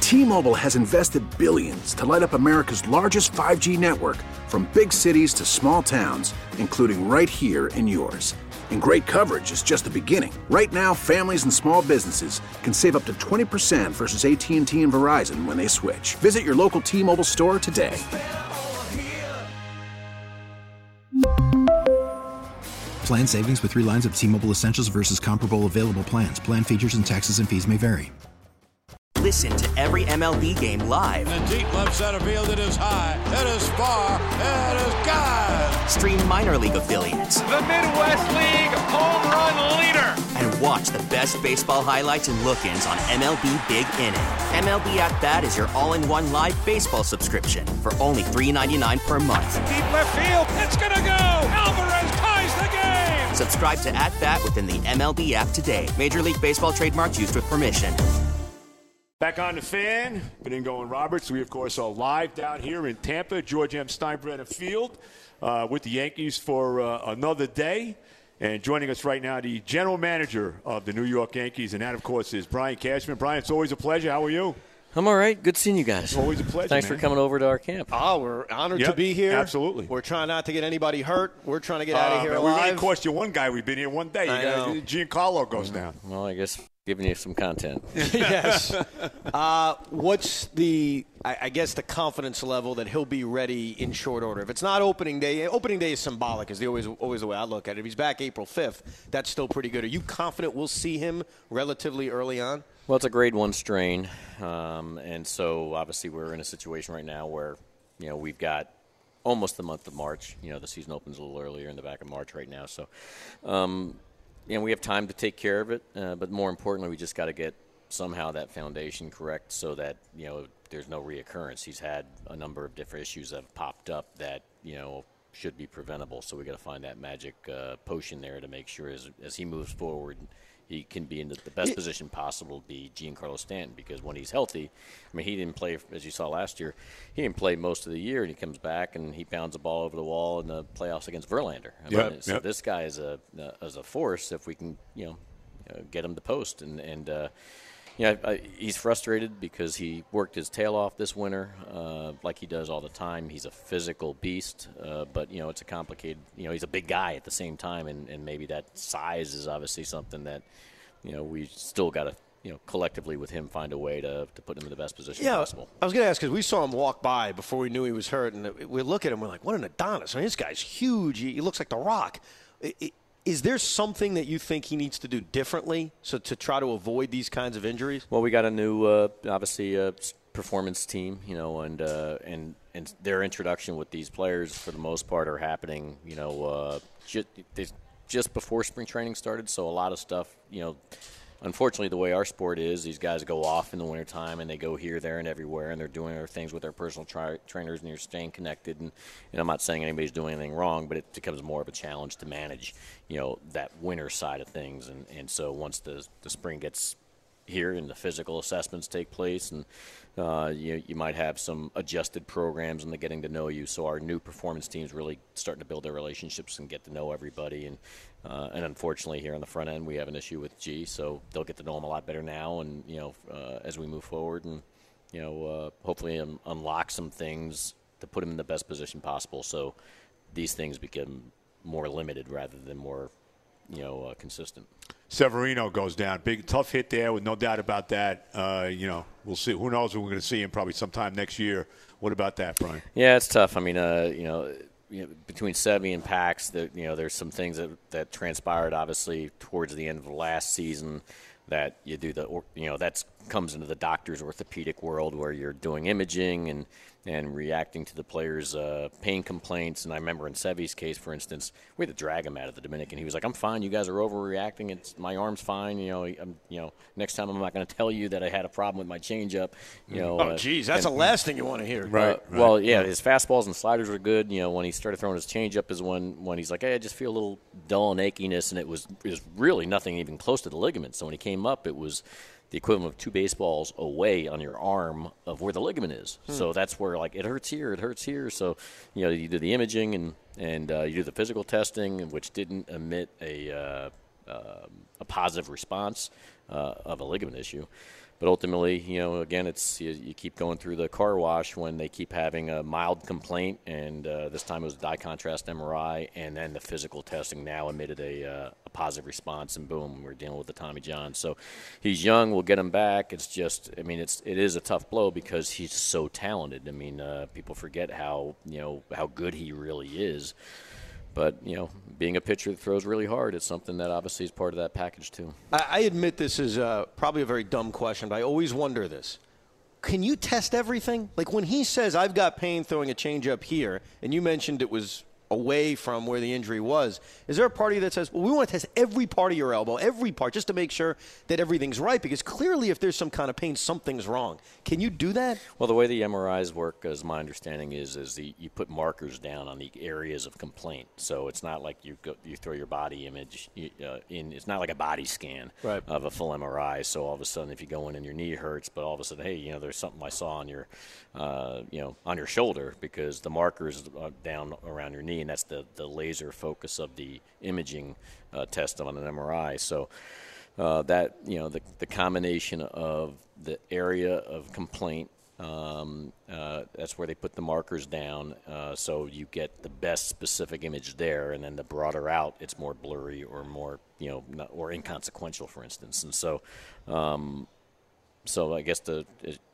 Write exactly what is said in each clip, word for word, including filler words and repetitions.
T-Mobile has invested billions to light up America's largest five G network, from big cities to small towns, including right here in yours. And great coverage is just the beginning. Right now, families and small businesses can save up to twenty percent versus A T and T and Verizon when they switch. Visit your local T-Mobile store today. Plan savings with three lines of T-Mobile Essentials versus comparable available plans. Plan features and taxes and fees may vary. Listen to every M L B game live. In the deep left center field, it is high, it is far, it is gone. Stream minor league affiliates. The Midwest League home run leader. And watch the best baseball highlights and look-ins on M L B Big Inning. M L B At Bat is your all-in-one live baseball subscription for only three dollars and ninety-nine cents per month. Deep left field, it's gonna go. Alvarez ties the game. Subscribe to At Bat within the M L B app today. Major League Baseball trademarks used with permission. Back on the Fan, Benigno and Roberts. We, of course, are live down here in Tampa, George M. Steinbrenner Field, uh, with the Yankees for uh, another day. And joining us right now, the general manager of the New York Yankees, and that, of course, is Brian Cashman. Brian, it's always a pleasure. How are you? I'm all right. Good seeing you guys. It's always a pleasure, Thanks man. for coming over to our camp. Oh, we're honored yep, to be here. Absolutely. We're trying not to get anybody hurt. We're trying to get uh, out of here man, alive. We only cost you one guy. We've been here one day. You I guys, know. Giancarlo goes down. Well, I guess giving you some content. Yes. Uh, what's the, I, I guess, the confidence level that he'll be ready in short order? If it's not opening day, opening day is symbolic, is the always, always the way I look at it. If he's back April fifth, that's still pretty good. Are you confident we'll see him relatively early on? Well, it's a grade one strain, um, and so obviously we're in a situation right now where, you know, we've got almost the month of March. You know, the season opens a little earlier in the back of March right now. So, um, you know, we have time to take care of it, uh, but more importantly, we just got to get somehow that foundation correct so that, you know, there's no reoccurrence. He's had a number of different issues that have popped up that, you know, should be preventable. So we got to find that magic uh, potion there to make sure as, as he moves forward, he can be in the, the best position possible to be Giancarlo Stanton, because when he's healthy, I mean, he didn't play, as you saw last year, he didn't play most of the year, and he comes back and he pounds the ball over the wall in the playoffs against Verlander. I yep, mean, so yep. this guy is a as a force if we can, you know, uh, get him to post. And, and uh, you know, I, he's frustrated because he worked his tail off this winter, uh, like he does all the time. He's a physical beast, uh, but, you know, it's a complicated, you know, he's a big guy at the same time, and, and maybe that size is obviously something that, you know, we still got to, you know, collectively with him find a way to, to put him in the best position yeah, possible. I was going to ask, because we saw him walk by before we knew he was hurt, and we look at him, we're like, what an Adonis. I mean, this guy's huge. He, he looks like The Rock. It, it, Is there something that you think he needs to do differently so to try to avoid these kinds of injuries? Well, we got a new, uh, obviously, uh, performance team, you know, and uh, and and their introduction with these players, for the most part, are happening, you know, uh, just, just before spring training started. So a lot of stuff, you know, unfortunately, the way our sport is, these guys go off in the wintertime and they go here, there, and everywhere, and they're doing their things with their personal tri- trainers, and you're staying connected. And, and I'm not saying anybody's doing anything wrong, but it becomes more of a challenge to manage, you know, that winter side of things. And, and so once the, the spring gets here and the physical assessments take place, and uh, you, you might have some adjusted programs and the getting to know you. So our new performance team's really starting to build their relationships and get to know everybody. And uh, and unfortunately, here on the front end, we have an issue with G, so they'll get to know him a lot better now. And you know, uh, as we move forward, and you know, uh, hopefully um, unlock some things to put him in the best position possible. So these things become more limited rather than more, you know, uh, consistent. Severino goes down. Big, tough hit there, with no doubt about that. Uh, you know, we'll see. Who knows when we're going to see him? Probably sometime next year. What about that, Brian? Yeah, it's tough. I mean, uh, you know, you know, between Sevy and Pax, the, you know, there's some things that, that transpired, obviously, towards the end of the last season that you do the, you know, that comes into the doctor's orthopedic world where you're doing imaging and, and reacting to the players' uh, pain complaints. And I remember in Sevy's case, for instance, we had to drag him out of the Dominican. He was like, "I'm fine. You guys are overreacting. It's my arm's fine. You know, I'm, you know, next time I'm not going to tell you that I had a problem with my changeup." You know, oh, geez, that's and, the last thing you want to hear. Right, uh, right. Well, yeah, his fastballs and sliders were good. You know, when he started throwing his changeup is when, when he's like, "Hey, I just feel a little dull and achiness," and it was it was really nothing even close to the ligament. So when he came up, it was the equivalent of two baseballs away on your arm of where the ligament is. Hmm. So that's where, like, it hurts here, it hurts here. So, you know, you do the imaging and, and uh, you do the physical testing, which didn't emit a, uh, uh, a positive response uh, of a ligament issue. but ultimately, you know, again, it's you, you keep going through the car wash when they keep having a mild complaint, and uh, this time it was a dye contrast M R I, and then the physical testing now emitted a, uh, a positive response, and boom, we're dealing with the Tommy John. So he's young, we'll get him back. It's just, I mean, it's it is a tough blow because he's so talented. I mean, uh, people forget how you know how good he really is. But, you know, being a pitcher that throws really hard, it's something that obviously is part of that package, too. I, I admit this is uh, probably a very dumb question, but I always wonder this. Can you test everything? Like when he says, I've got pain throwing a changeup here, and you mentioned it was away from where the injury was, is there a party that says, well, we want to test every part of your elbow, every part, just to make sure that everything's right? Because clearly if there's some kind of pain, something's wrong. Can you do that? Well, the way the M R Is work, as my understanding is, is the, you put markers down on the areas of complaint. So it's not like you go, you throw your body image uh, in. It's not like a body scan right. of a full M R I. So all of a sudden, if you go in and your knee hurts, but all of a sudden, hey, you know, there's something I saw on your, uh, you know, on your shoulder because the markers are down around your knee. And that's the, the laser focus of the imaging uh, test on an M R I. So uh, that, you know, the, the combination of the area of complaint, um, uh, that's where they put the markers down. Uh, so you get the best specific image there. And then the broader out, it's more blurry or more, you know, not, or inconsequential, for instance. And so, um, so I guess the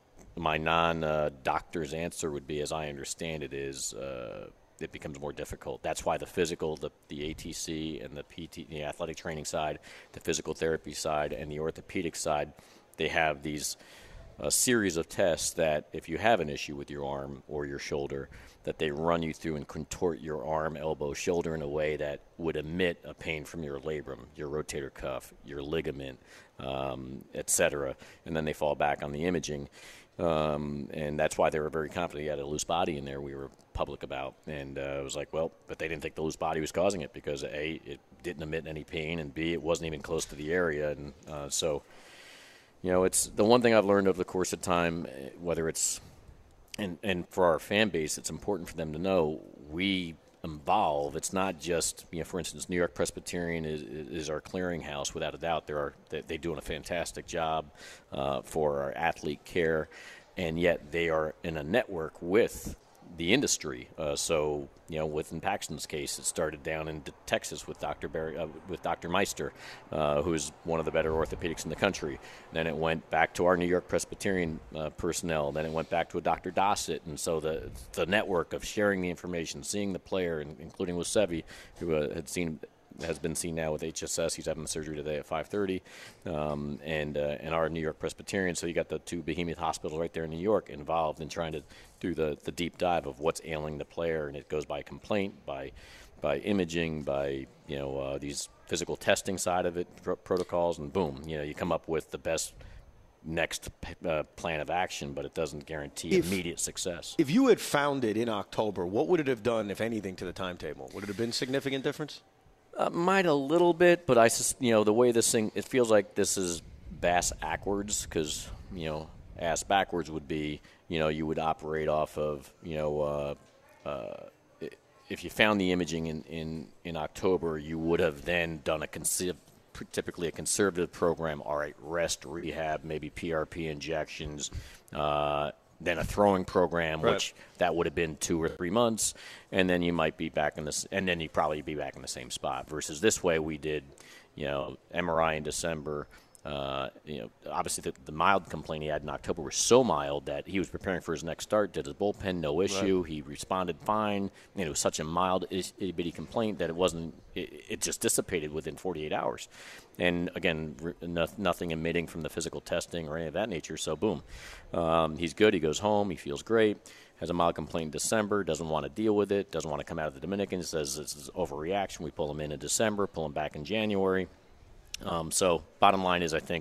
my non-doctor's uh, answer would be, as I understand it, is uh, it becomes more difficult. That's why the physical, the, the A T C and the P T, the athletic training side, the physical therapy side, and the orthopedic side, they have these a series of tests that if you have an issue with your arm or your shoulder, that they run you through and contort your arm, elbow, shoulder in a way that would emit a pain from your labrum, your rotator cuff, your ligament, um, et cetera. And then they fall back on the imaging. Um, and that's why they were very confident he had a loose body in there we were public about. And uh, it was like, well, but they didn't think the loose body was causing it because, A, it didn't emit any pain, and B, it wasn't even close to the area. And uh, so, you know, it's the one thing I've learned over the course of time, whether it's, and, and for our fan base, it's important for them to know we involve. It's not just, you know, for instance, New York Presbyterian is, is our clearinghouse, without a doubt. They're, they, they're doing a fantastic job uh, for our athlete care, and yet they are in a network with the industry. Uh, so, you know, within Paxton's case, it started down in Texas with Doctor Barry, uh, with Doctor Meister, uh, who's one of the better orthopedics in the country. Then it went back to our New York Presbyterian uh, personnel. Then it went back to a Doctor Dossett. And so the the network of sharing the information, seeing the player, and including with Sevi, who uh, had seen has been seen now with H S S. He's having the surgery today at five thirty, um, and uh, and our New York Presbyterian. So you got the two behemoth hospitals right there in New York involved in trying to do the, the deep dive of what's ailing the player, and it goes by complaint, by by imaging, by you know uh, these physical testing side of it, pro- protocols, and boom, you know you come up with the best next uh, plan of action, but it doesn't guarantee if, immediate success. If you had found it in October, what would it have done, if anything, to the timetable? Would it have been significant difference? Uh, might a little bit, but I, you know, the way this thing, it feels like this is bass backwards, because, you know, ass backwards would be, you know, you would operate off of, you know, uh, uh, if you found the imaging in, in, in October, you would have then done a consider, typically a conservative program. All right, rest, rehab, maybe P R P injections, uh, then a throwing program, right. which that would have been two or three months, and then you might be back in this, and then you probably be back in the same spot. Versus this way, we did, you know, M R I in December. Uh, you know, obviously the, the mild complaint he had in October was so mild that he was preparing for his next start, did his bullpen, no issue. Right. He responded fine. And it was such a mild, itty bitty complaint that it wasn't. It, it just dissipated within forty-eight hours. And again, re, no, nothing emitting from the physical testing or any of that nature. So boom, um, he's good. He goes home. He feels great. Has a mild complaint in December. Doesn't want to deal with it. Doesn't want to come out of the Dominican. Says this is overreaction. We pull him in in December. Pull him back in January. Um, so bottom line is, I think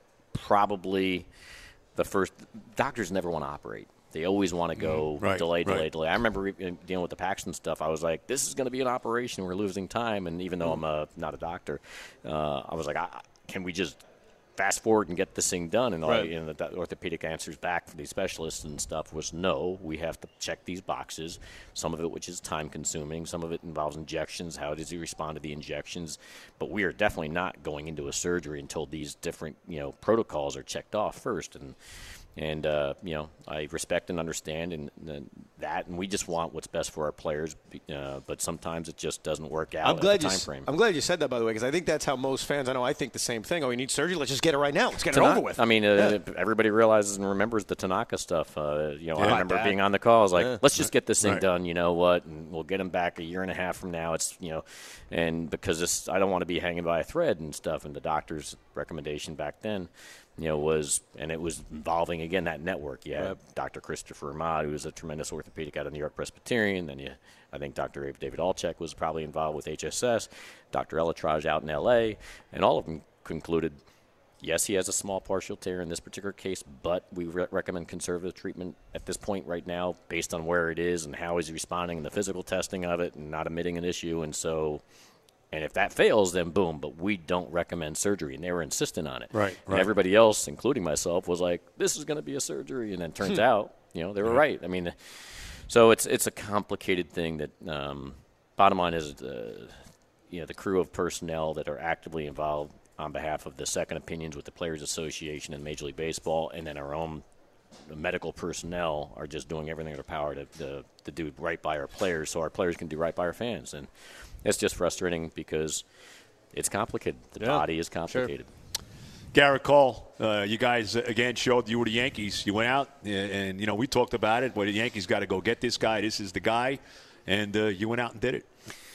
probably the first – doctors never want to operate. They always want to go right, delay, delay, right. delay. I remember dealing with the Paxton stuff. I was like, this is going to be an operation. We're losing time. And even though I'm a, not a doctor, uh, I was like, I, can we just fast forward and get this thing done. And all, Right. you know, the orthopedic answers back from these specialists and stuff was no, we have to check these boxes. Some of it which is time consuming, some of it involves injections. How does he respond to the injections? But we are definitely not going into a surgery until these different, you know, protocols are checked off first. And And, uh, you know, I respect and understand and, and that, and we just want what's best for our players. Uh, but sometimes it just doesn't work out I'm glad at the you, time frame. I'm glad you said that, by the way, because I think that's how most fans, I know I think the same thing. Oh, we need surgery? Let's just get it right now. Let's get Tanaka, it over with. I mean, uh, yeah. everybody realizes and remembers the Tanaka stuff. Uh, you know, Yeah. I remember Like being on the call. I was like, Yeah. let's just get this thing Right. done. You know what? And we'll get him back a year and a half from now. It's, you know, and because this, I don't want to be hanging by a thread and stuff. And the doctor's recommendation back then, you know, was, and it was involving, again, that network. Yeah, Right. Doctor Christopher Ahmad, who was a tremendous orthopedic out of New York Presbyterian. Then you, I think Doctor David Alchek was probably involved with H S S. Doctor Elatraj out in L A. And all of them concluded, yes, he has a small partial tear in this particular case, but we re- recommend conservative treatment at this point right now based on where it is and how he's responding and the physical testing of it and not admitting an issue. And so... And if that fails, then boom, but we don't recommend surgery. And they were insistent on it. Right, And right. everybody else, including myself, was like, this is going to be a surgery. And then it turns out, you know, they were right. I mean, so it's it's a complicated thing that, um, bottom line is, uh, you know, the crew of personnel that are actively involved on behalf of the second opinions with the Players Association and Major League Baseball, and then our own medical personnel are just doing everything in their power to, to, to do right by our players so our players can do right by our fans. And it's just frustrating because it's complicated. The Yeah, body is complicated. Garrett Cole, uh, you guys, uh, again, showed you were the Yankees. You went out, and, and you know, we talked about it. Well, the Yankees got to go get this guy. This is the guy. And uh, you went out and did it.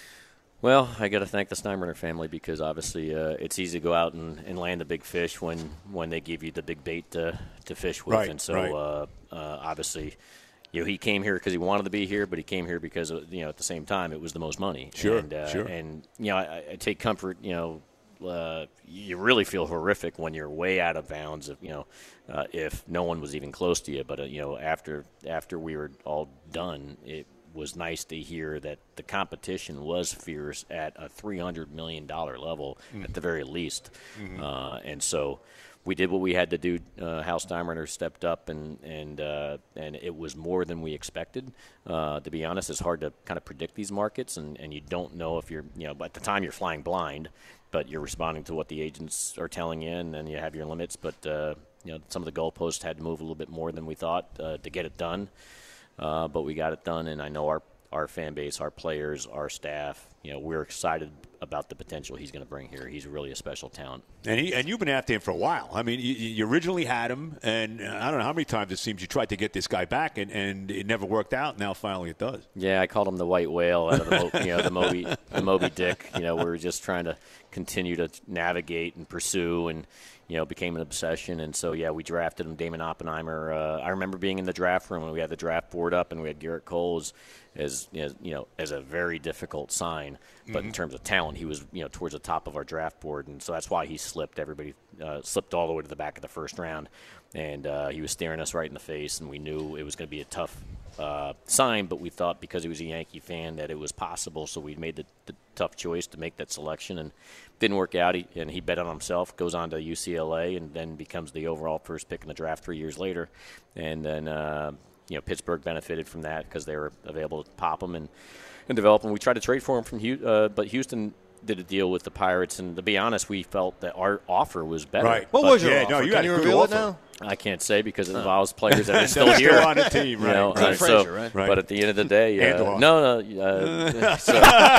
Well, I got to thank the Steinbrenner family because obviously uh, it's easy to go out and, and land the big fish when, when they give you the big bait to, to fish with. Right, and so right. uh, uh, obviously, you know, he came here because he wanted to be here, but he came here because, you know, at the same time, it was the most money. Sure, and, uh, sure. And, you know, I, I take comfort, you know, uh, you really feel horrific when you're way out of bounds of, you know, uh, if no one was even close to you. But, uh, you know, after after we were all done, it was nice to hear that the competition was fierce at a three hundred million dollars level mm. at the very least. Mm-hmm. Uh, and so we did what we had to do. Uh, Hal Steinbrenner stepped up, and and uh, and it was more than we expected. Uh, to be honest, it's hard to kind of predict these markets, and, and you don't know if you're, you know, at the time you're flying blind, but you're responding to what the agents are telling you, and then you have your limits. But, uh, you know, some of the goalposts had to move a little bit more than we thought uh, to get it done. Uh, but we got it done, and I know our our fan base, our players, our staff, you know, we're excited about the potential he's going to bring here. He's really a special talent. And he, and you've been after him for a while. I mean, you, you originally had him, and I don't know how many times it seems you tried to get this guy back, and, and it never worked out. Now finally it does. Yeah, I called him the white whale out of the Mo- you know the Moby the Moby Dick. You know, we were just trying to continue to navigate and pursue, and you know, became an obsession. And so yeah, we drafted him. Damon Oppenheimer. Uh, I remember being in the draft room when we had the draft board up, and we had Garrett Cole as, as you know as a very difficult sign. But mm-hmm. in terms of talent, he was, you know, towards the top of our draft board, and so that's why he slipped. Everybody uh, slipped all the way to the back of the first round, and uh, he was staring us right in the face, and we knew it was going to be a tough uh, sign, but we thought because he was a Yankee fan that it was possible, so we made the, the tough choice to make that selection, and didn't work out, he, and he bet on himself, goes on to U C L A, and then becomes the overall first pick in the draft three years later, and then uh, you know, Pittsburgh benefited from that because they were able to pop him and and develop him. We tried to trade for him from Houston, uh, but Houston did a deal with the Pirates, and to be honest, we felt that our offer was better. Right. What but was your yeah, offer? No, you Can had you a good reveal offer. it now? I can't say because it involves players that are still Still here on the team, right? You know, right. uh, so, Frazier, right? Right. But at the end of the day, uh, Andor. no, no. Uh, so,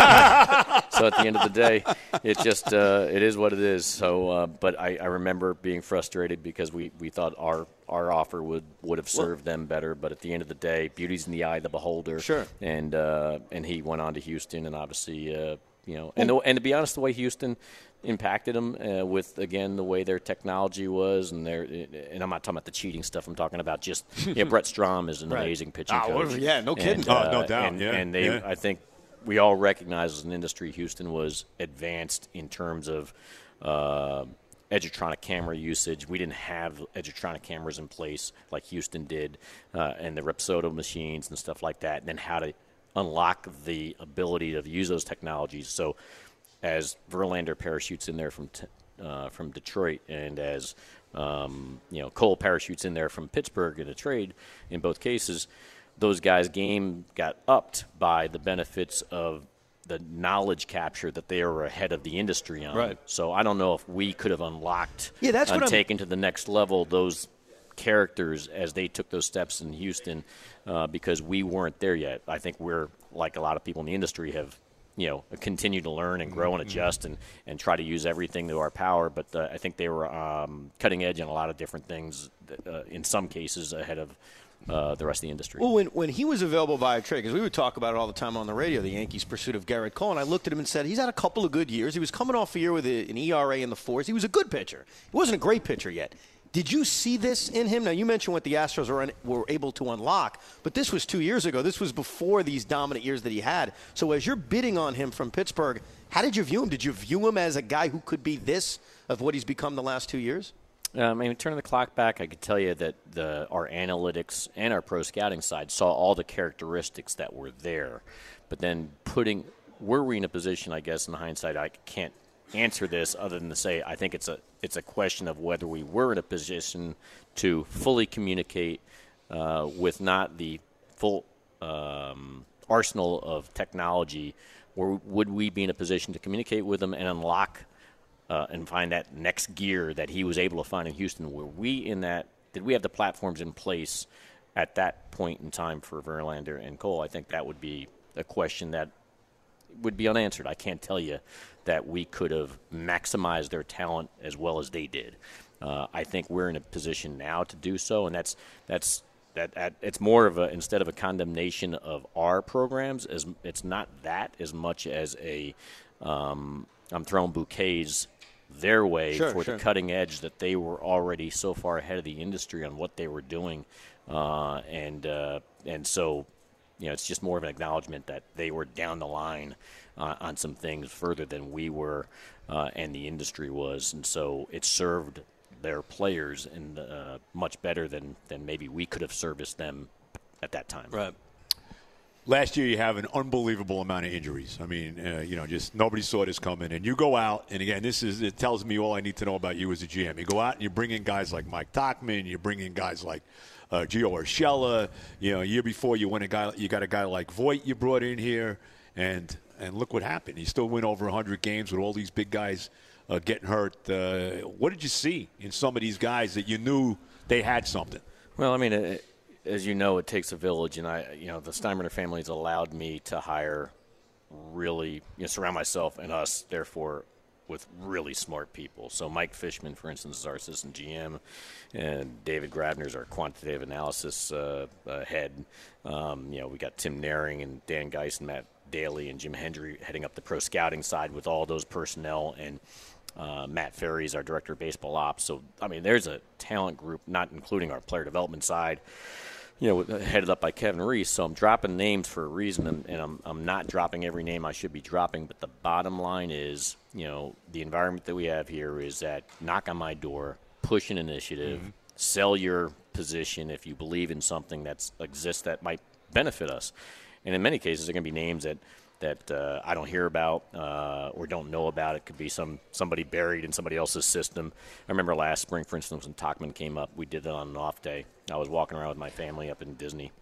so at the end of the day, it just uh, it is what it is. So, uh, but I, I remember being frustrated because we, we thought our our offer would, would have served well, them better. But at the end of the day, beauty's in the eye of the beholder. Sure. And uh, and he went on to Houston, and obviously, uh, you know, and the, and to be honest, the way Houston impacted them uh, with, again, the way their technology was, and their and I'm not talking about the cheating stuff. I'm talking about just, yeah, Brett Strom is an right. amazing pitching oh, coach. Well, yeah, no kidding. And, oh, uh, no doubt. And, yeah, and they, yeah. I think we all recognize as an industry, Houston was advanced in terms of uh, Edutronic camera usage. We didn't have Edutronic cameras in place like Houston did, uh, and the Rapsodo machines and stuff like that, and then how to unlock the ability to use those technologies. So as Verlander parachutes in there from t- uh, from Detroit, and as um, you know, Cole parachutes in there from Pittsburgh in a trade. In both cases, those guys' game got upped by the benefits of the knowledge capture that they were ahead of the industry on. Right. So I don't know if we could have unlocked yeah, that's and what taken to the next level those characters as they took those steps in Houston, uh, because we weren't there yet. I think we're, like a lot of people in the industry, have you know continued to learn and grow and adjust and, and try to use everything to our power. But uh, I think they were um, cutting edge on a lot of different things, that, uh, in some cases ahead of uh, the rest of the industry. Well, when, when he was available via trade, because we would talk about it all the time on the radio, the Yankees' pursuit of Garrett Cole, and I looked at him and said, he's had a couple of good years. He was coming off a year with a, an E R A in the fours. He was a good pitcher. He wasn't a great pitcher yet. Did you see this in him? Now, you mentioned what the Astros were, un- were able to unlock, but this was two years ago. This was before these dominant years that he had. So as you're bidding on him from Pittsburgh, how did you view him? Did you view him as a guy who could be this of what he's become the last two years? Um, I mean, turning the clock back, I could tell you that the, our analytics and our pro scouting side saw all the characteristics that were there. But then putting – were we in a position, I guess, in hindsight, I can't answer this other than to say I think it's a it's a question of whether we were in a position to fully communicate uh, with not the full um, arsenal of technology, or would we be in a position to communicate with them and unlock uh, and find that next gear that he was able to find in Houston? Were we in that? Did we have the platforms in place at that point in time for Verlander and Cole? I think that would be a question that would be unanswered. I can't tell you that we could have maximized their talent as well as they did. Uh, I think we're in a position now to do so, and that's that's that. that it's more of a, instead of a condemnation of our programs, as it's not that as much as a um, I'm throwing bouquets their way sure, for sure. the cutting edge that they were already so far ahead of the industry on what they were doing, uh, and uh, and so. You know, it's just more of an acknowledgement that they were down the line uh, on some things further than we were uh, and the industry was. And so it served their players in uh, much better than, than maybe we could have serviced them at that time. Right. Last year, you have an unbelievable amount of injuries. I mean, uh, you know, just nobody saw this coming. And you go out, and again, this is it tells me all I need to know about you as a G M. You go out and you bring in guys like Mike Tauchman. You bring in guys like uh, Gio Urshela. You know, a year before you went a guy, you got a guy like Voit you brought in here, and and look what happened. You still win over one hundred games with all these big guys uh, getting hurt. Uh, what did you see in some of these guys that you knew they had something? Well, I mean. It, As you know, it takes a village, and I, you know, the Steinbrenner family has allowed me to hire really, you know, surround myself and us, therefore, with really smart people. So Mike Fishman, for instance, is our assistant G M, and David Grabner is our quantitative analysis uh, uh, head. Um, you know, we got Tim Naring and Dan Geis and Matt Daly and Jim Hendry heading up the pro scouting side with all those personnel, and Uh, Matt Ferry is our director of baseball ops. So, I mean, there's a talent group, not including our player development side, you know, headed up by Kevin Reese. So I'm dropping names for a reason, and, and I'm, I'm not dropping every name I should be dropping. But the bottom line is, you know, the environment that we have here is that knock on my door, push an initiative, mm-hmm. sell your position if you believe in something that exists that might benefit us. And in many cases, there are going to be names that that uh, I don't hear about uh, or don't know about. It could be some somebody buried in somebody else's system. I remember last spring, for instance, when Tauchman came up, we did it on an off day. I was walking around with my family up in Disney,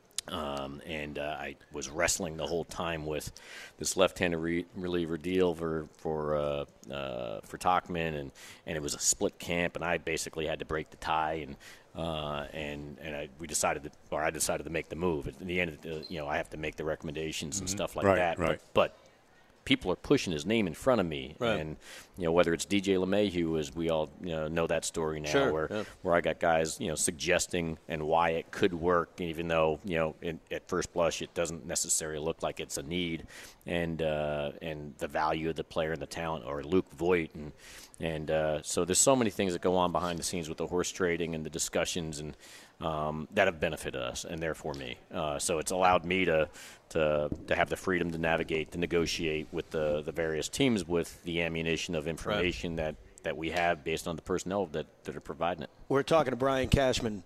um, and uh, I was wrestling the whole time with this left-handed re- reliever deal for for uh, uh, for Tauchman, and, and it was a split camp, and I basically had to break the tie, and Uh, and and I, we decided, to, or I decided to make the move. In the end, uh, you know, I have to make the recommendations and mm-hmm. stuff like right, that. Right. But, but people are pushing his name in front of me, right. and you know, whether it's D J LeMahieu, as we all you know, know that story now, sure, where yeah. where I got guys you know suggesting and why it could work, even though you know in, at first blush it doesn't necessarily look like it's a need, and uh, and the value of the player and the talent, or Luke Voit and. And uh, so there's so many things that go on behind the scenes with the horse trading and the discussions and um, that have benefited us and therefore me. Uh, so it's allowed me to, to to have the freedom to navigate, to negotiate with the, the various teams with the ammunition of information right. that, that we have based on the personnel that, that are providing it. We're talking to Brian Cashman.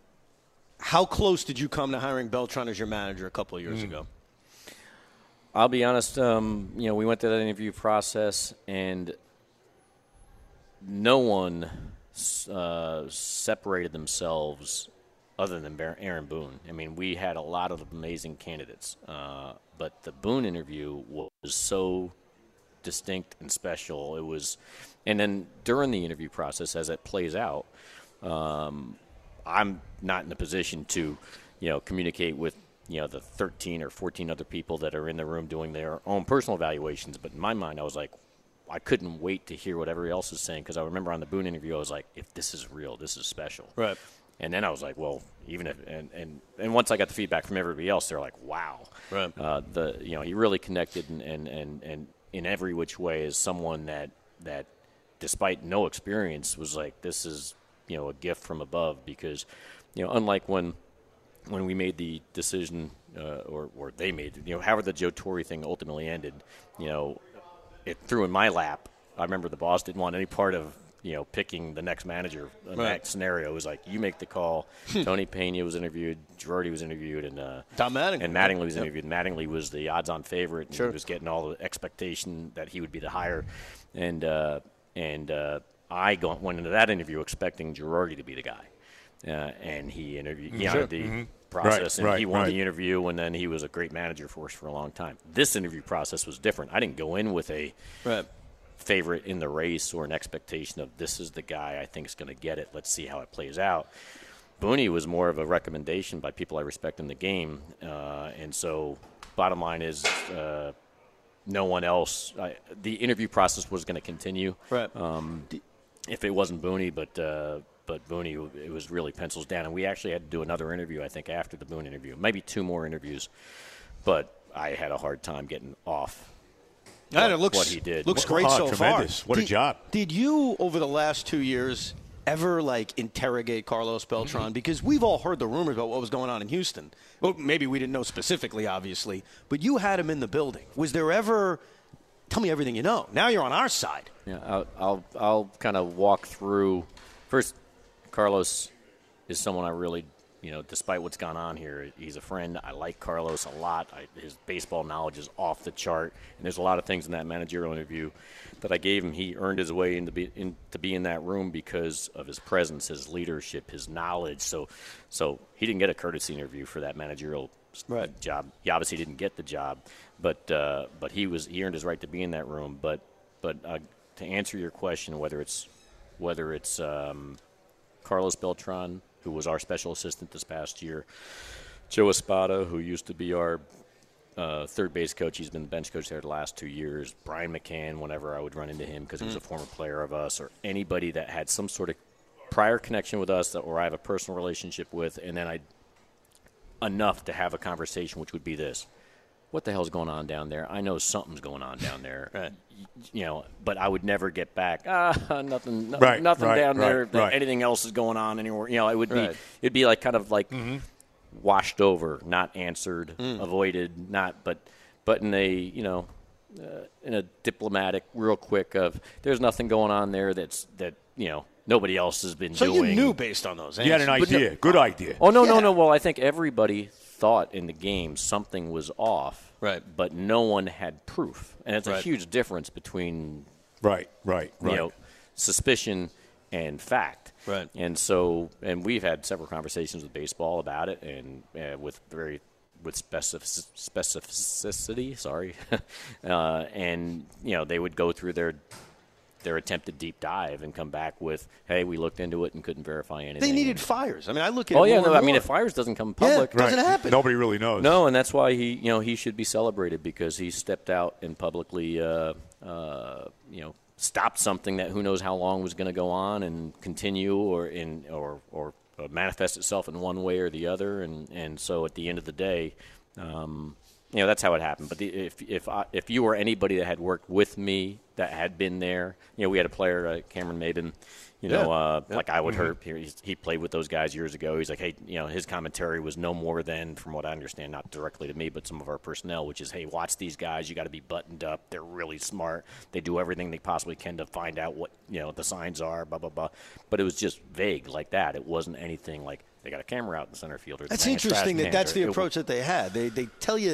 How close did you come to hiring Beltran as your manager a couple of years mm. ago? I'll be honest. Um, you know, we went through that interview process, and no one uh, separated themselves other than Aaron Boone. I mean, we had a lot of amazing candidates, uh, but the Boone interview was so distinct and special. It was, and then during the interview process, as it plays out, um, I'm not in a position to, you know, communicate with, you know, the thirteen or fourteen other people that are in the room doing their own personal evaluations. But in my mind, I was like, I couldn't wait to hear what everybody else is saying, because I remember on the Boone interview, I was like, if this is real, this is special. Right. And then I was like, well, even if, and, and, and once I got the feedback from everybody else, they're like, wow. Right. Uh, the, you know, he really connected and, and, and, and in every which way as someone that, that despite no experience was like, this is, you know, a gift from above, because, you know, unlike when, when we made the decision, uh, or, or they made, you know, however the Joe Torre thing ultimately ended, you know, it threw in my lap. I remember the boss didn't want any part of, you know, picking the next manager in right. that scenario. It was like, you make the call. Tony Pena was interviewed, Girardi was interviewed, and uh, Tom Mattingly. and Mattingly was yep. interviewed. Mattingly was the odds-on favorite, and sure. he was getting all the expectation that he would be the hire. And uh, and uh, I go, went into that interview expecting Girardi to be the guy, uh, and he interviewed. He sure. honored the Mm-hmm. process, right, and right, he won right. the interview, and then he was a great manager for us for a long time. This interview process was different. I didn't go in with a right. favorite in the race or an expectation of this is the guy I think is going to get it. Let's see how it plays out. Booney was more of a recommendation by people I respect in the game, uh, and so bottom line is uh, no one else. I, the interview process was going to continue. Right. Um, if it wasn't Booney, but uh, but Booney, it was really pencils down, and we actually had to do another interview, I think, after the Boone interview, maybe two more interviews, but I had a hard time getting off. And it looks, what he did. looks Oh, great so tremendous. far. What a did, job. Did you, over the last two years, ever, like, interrogate Carlos Beltran? Because we've all heard the rumors about what was going on in Houston. Well, maybe we didn't know specifically, obviously, but you had him in the building. Was there ever – tell me everything you know. Now you're on our side. Yeah, I'll I'll, I'll kind of walk through. First, Carlos is someone I really – you know, despite what's gone on here, he's a friend. I like Carlos a lot. I, his baseball knowledge is off the chart, and there's a lot of things in that managerial interview that I gave him. He earned his way into be, in, to be in that room because of his presence, his leadership, his knowledge. So, so he didn't get a courtesy interview for that managerial right. job. He obviously didn't get the job, but uh, but he was he earned his right to be in that room. But but uh, to answer your question, whether it's whether it's um, Carlos Beltran, who was our special assistant this past year, Joe Espada, who used to be our uh, third base coach. He's been the bench coach there the last two years. Brian McCann, whenever I would run into him because he was a former player of us, or anybody that had some sort of prior connection with us that, or I have a personal relationship with, and then I enough to have a conversation, which would be this. What the hell's going on down there? I know something's going on down there. Right. You know, but I would never get back. Ah, nothing, no, Right, nothing right, down right, there. right. Anything else is going on anywhere? You know, it would Right. be, it'd be like kind of like Mm-hmm. washed over, not answered, Mm. avoided, not, but, but in a, you know, uh, in a diplomatic, real quick of there's nothing going on there that's that you know nobody else has been So doing. you knew based on those You had an answers. idea. no- Good idea. Oh no, no, Yeah. no. Well, I think everybody thought in the game something was off, Right. But no one had proof, and it's a Right. huge difference between Right, right, right. you know suspicion and fact. Right. And so, and we've had several conversations with baseball about it, and uh, with very with specific, specificity. Sorry, uh, and you know they would go through their. their attempted deep dive and come back with, hey, we looked into it and couldn't verify anything. They needed fires. I mean, I look at Oh, it yeah, more no, and I mean, more. if Fires doesn't come Yeah, public. it doesn't happen. Nobody really knows. No, and that's why he, you know, he should be celebrated because he stepped out and publicly, uh, uh, you know, stopped something that who knows how long was going to go on and continue or in or or uh, manifest itself in one way or the other, and and so at the end of the day, um, you know, that's how it happened. But the, if if I, if you were anybody that had worked with me that had been there, you know, we had a player, uh, Cameron Maben. You know, Yeah. uh, Yeah. like I would hear, he, he played with those guys years ago. He's like, hey, you know, his commentary was no more than, from what I understand, not directly to me, but some of our personnel, which is, hey, watch these guys. You got to be buttoned up. They're really smart. They do everything they possibly can to find out what, you know, the signs are, blah, blah, blah. But it was just vague like that. It wasn't anything like they got a camera out in the center field. Or That's they're playing a trash interesting that can, that's or the it- approach that they had. They they tell you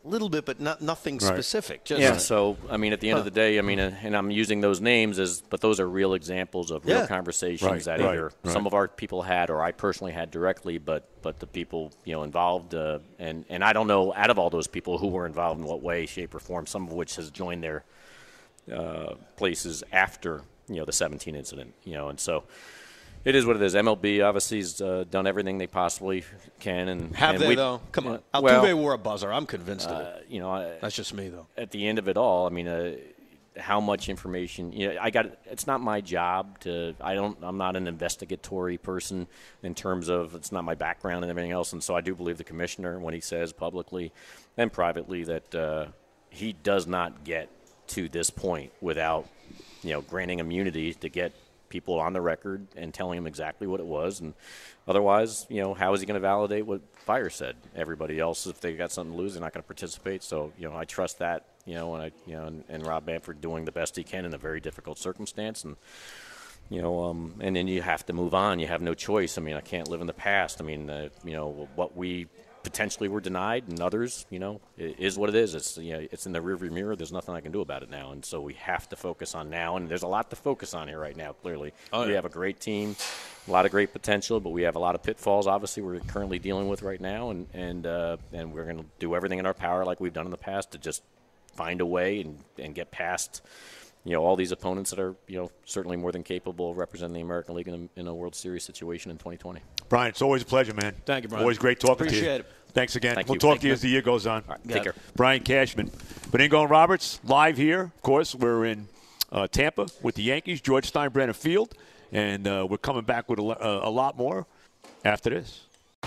A little bit, but not nothing Right. specific. Just Yeah, so, I mean, at the end Huh. of the day, I mean, uh, and I'm using those names as, but those are real examples of real Yeah. conversations Right, that right, either right. some of our people had or I personally had directly, but but the people, you know, involved, uh, and, and I don't know, out of all those people, who were involved in what way, shape, or form, some of which has joined their uh, places after, you know, the seventeen incident, you know, and so it is what it is. M L B obviously has uh, done everything they possibly can, and have and they we- though? Come on, uh, Altuve well, wore a buzzer. I'm convinced of uh, it. you know, I, That's just me though. at the end of it all, I mean, uh, how much information? You know, I got. It's not my job to. I don't. I'm not an investigatory person in terms of. It's not my background and everything else. And so I do believe the commissioner when he says publicly and privately that uh, he does not get to this point without, you know, granting immunity to get people on the record and telling them exactly what it was. And otherwise, you know, how is he going to validate what Fire said? Everybody else, if they got something to lose, they're not going to participate. So, you know, I trust that, you know, and I, you know, and, and Rob Manfred doing the best he can in a very difficult circumstance. And, you know, um, and then you have to move on. You have no choice. I mean, I can't live in the past. I mean, uh, you know, what we potentially were denied and others, you know, it is what it is. It's, you know, it's in the rearview mirror. There's nothing I can do about it now. And so we have to focus on now. And there's a lot to focus on here right now, clearly. Oh, yeah. We have a great team, a lot of great potential, but we have a lot of pitfalls, obviously, we're currently dealing with right now. And, and, uh, and we're going to do everything in our power like we've done in the past to just find a way and, and get past, you know, all these opponents that are, you know, certainly more than capable of representing the American League in a, in a World Series situation in twenty twenty. Brian, it's always a pleasure, man. Thank you, Brian. Always great talking Appreciate to you. it. Thanks again. Thank we'll you. talk Thank to you you. as the year goes on. All right, Got take it. care. Brian Cashman. Benigno and Roberts live here. Of course, we're in uh, Tampa with the Yankees, George Steinbrenner Field, and uh, we're coming back with a, lo- a lot more after this.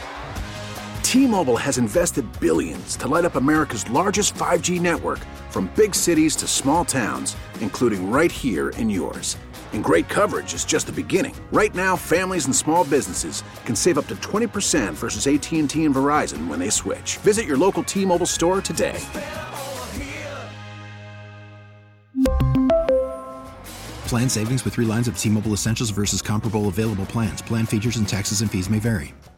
T-Mobile has invested billions to light up America's largest five G network, from big cities to small towns, including right here in yours. And great coverage is just the beginning. Right now, families and small businesses can save up to twenty percent versus A T and T and Verizon when they switch. Visit your local T-Mobile store today. Plan savings with three lines of T-Mobile Essentials versus comparable available plans. Plan features and taxes and fees may vary.